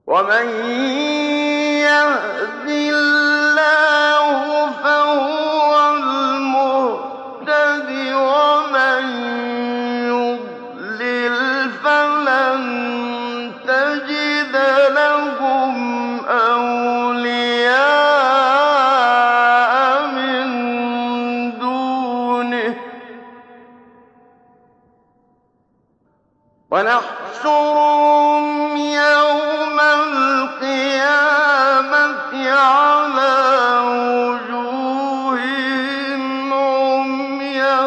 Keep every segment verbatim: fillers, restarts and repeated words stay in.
وَمَن يَهْدِ اللَّهُ فَهُوَ الْمُهْتَدِ ۖ وَمَن يُضْلِلْ فَلَن تَجِدَ لَهُمْ أَوْلِيَاءَ مِن دُونِهِ ۖ وَنَحْشُرُهُمْ يَوْمَ الْقِيَامَةِ عَلَىٰ وُجُوهِهِمْ عُمْيًا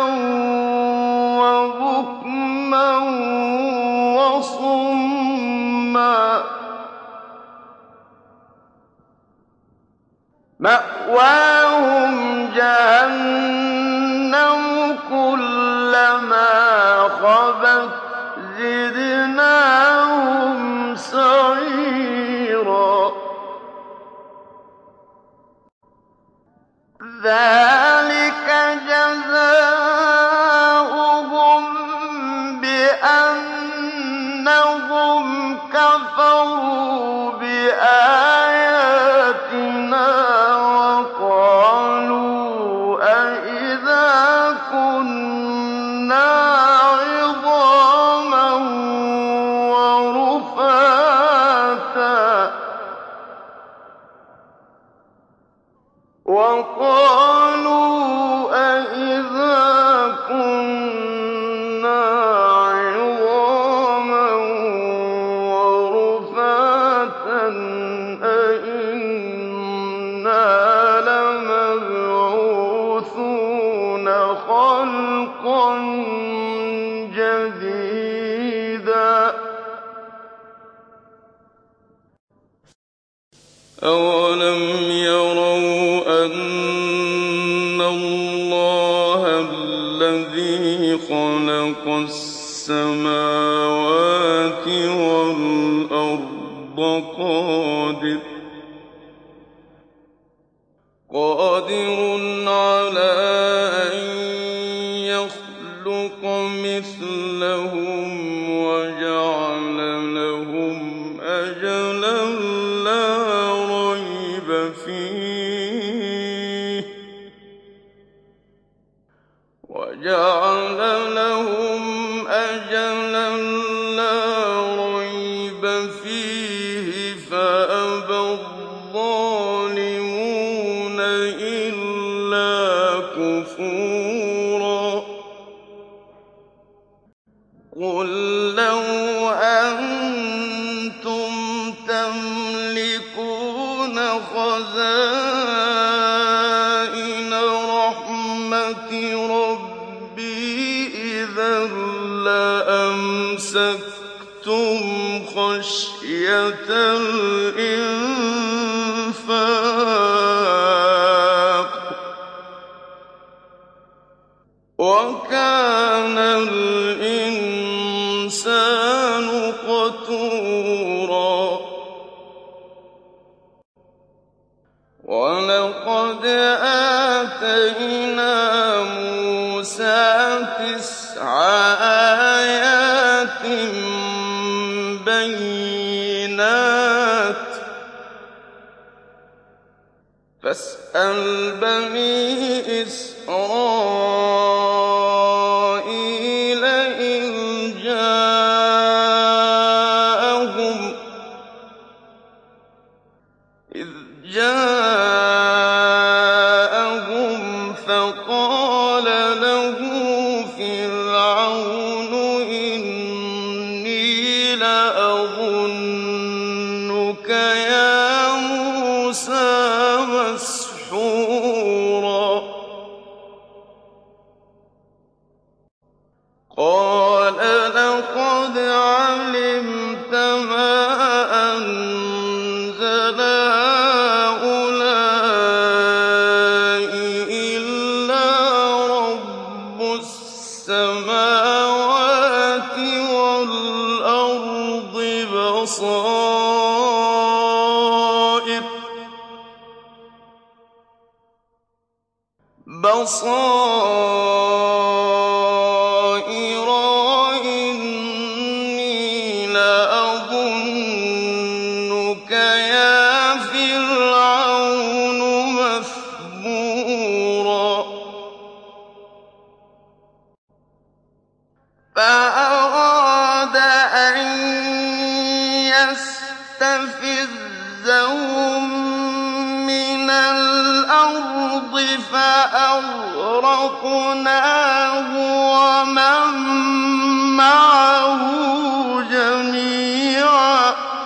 وَبُكْمًا وَصُمًّا ۖ مَّأْوَاهُمْ جَهَنَّمُ ۖ كُلَّمَا خَبَتْ زِدْنَاهُمْ سَعِيرًا. ذَٰلِكَ جَزَاؤُهُم بِأَنَّهُمْ كَفَرُوا بِآيَاتِنَا وَقَالُوا أَإِذَا كُنَّا عِظَامًا وَرُفَاتًا وَقَالُوا أَإِذَا كُنَّا عِظَامًا وَرُفَاتًا أَإِنَّا لَمَبْعُوثُونَ خَلْقًا جَدِيدًا. أَوَلَمْ يَرَوْا أَنَّ اللَّهَ الَّذِي خَلَقَ السَّمَاوَاتِ وَالْأَرْضَ قَادِرٌ قَادِرٌ عَلَىٰ أَن يَخْلُقَ مِثْلَهُمْ وَجَعَلَ لَهُمْ أَجَلًا لَّا رَيْبَ فِيهِ وَجَعَلَ لَهُمْ أَجَلًا لَّا رَيْبَ فِيهِ فَأَبَى الظَّالِمُونَ إِلَّا كُفُورًا. قُل لَّوْ أَنتُمْ تَمْلِكُونَ خَزَائِنَ رَحْمَةِ رَبِّي إِذًا لَّأَمْسَكْتُمْ خَشْيَةَ الْإِنفَاقِ ۚ وَكَانَ الْإِنسَانُ قَتُورًا. وَلَقَدْ آتَيْنَا مُوسَىٰ تِسْعَ آيَاتٍ بَيِّنَاتٍ ۖ فَاسْأَلْ بَنِي إِسْرَائِيلَ إِذْ جَاءَهُمْ إِذْ جَاءَهُمْ فَقَالَ لَهُ فِرْعَوْنُ إِنِّي لَأَظُنُّكَ يَا مُوسَىٰ مَسْحُورًا. قَالَ لَقَدْ عَلِمْتَ مَا أَنزَلَ هَٰؤُلَاءِ إِلَّا رَبُّ السَّمَاوَاتِ وَالْأَرْضِ بَصَائِرَ بَصَائِرَ وَإِنِّي لَأَظُنُّكَ لِيَسْتَفِزَّهُم مِّنَ الْأَرْضِ فَأَغْرَقْنَاهُ وَمَن مَّعَهُ جَمِيعًا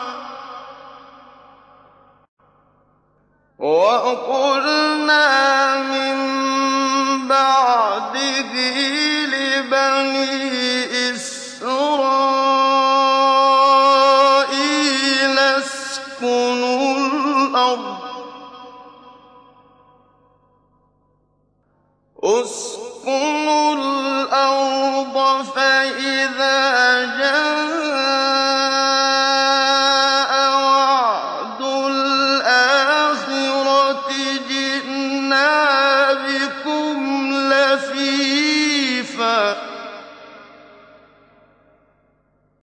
وَقُلْنَا مِن بَعْدِهِ لِبَنِي إِسْرَائِيلَ اسْكُنُوا الْأَرْضَ فَإِذَا